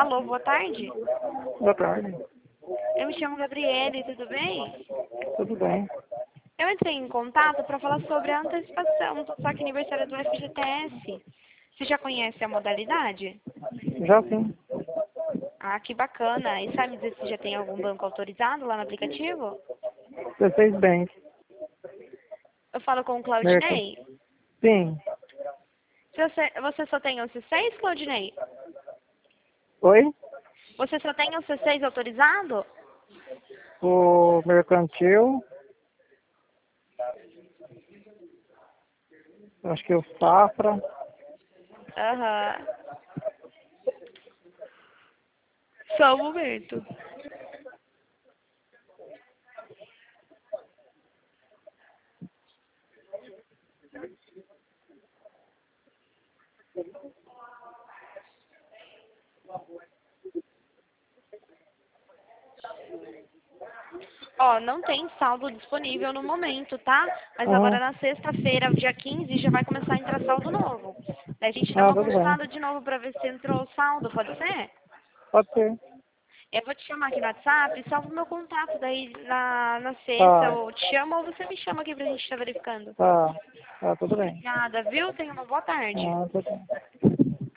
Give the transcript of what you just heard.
Alô, boa tarde. Boa tarde. Eu me chamo Gabriele, tudo bem? Tudo bem? Eu entrei em contato para falar sobre a antecipação do saque aniversário do FGTS. Você já conhece a modalidade? Já sim. Ah, que bacana. E sabe dizer se já tem algum banco autorizado lá no aplicativo? C6 Bank. Eu falo com o Merca. Claudinei. Sim. Você só tem o C6, Claudinei? Oi? Você só tem o C6 autorizado? O Mercantil. Acho que o Safra. Aham. Só um momento. Ó, não tem saldo disponível no momento, tá? Mas agora Aham. na sexta-feira, dia 15, já vai começar a entrar saldo novo. Daí a gente dá Ah, uma tudo bem. consultada de novo pra ver se entrou o saldo, pode ser? Pode ser. Eu vou te chamar aqui no WhatsApp e salvo meu contato. Daí na sexta Tá. eu te chamo ou você me chama aqui pra gente estar verificando. Tá. Tá, tudo bem. Obrigada, viu? Tenha uma boa tarde. Ah, tudo bem.